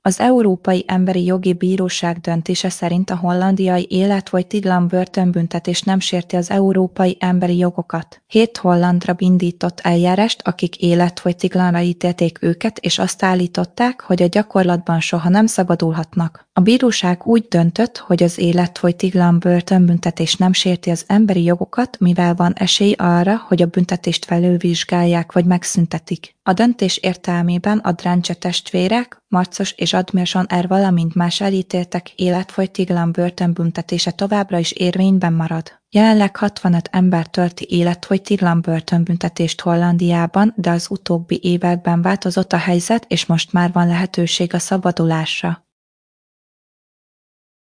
Az Európai Emberi Jogi Bíróság döntése szerint a hollandiai életfogytiglan börtönbüntetés nem sérti az európai emberi jogokat. 7 hollandra indított eljárást, akik életfogytiglanra ítélték őket, és azt állították, hogy a gyakorlatban soha nem szabadulhatnak. A bíróság úgy döntött, hogy az életfogytiglan börtönbüntetés nem sérti az emberi jogokat, mivel van esély arra, hogy a büntetést felülvizsgálják vagy megszüntetik. A döntés értelmében a Drance testvérek, Marcos és Admir R. valamint más elítéltek életfogytiglan börtönbüntetése továbbra is érvényben marad. Jelenleg 65 ember tölti életfogytiglan börtönbüntetést Hollandiában, de az utóbbi években változott a helyzet, és most már van lehetőség a szabadulásra.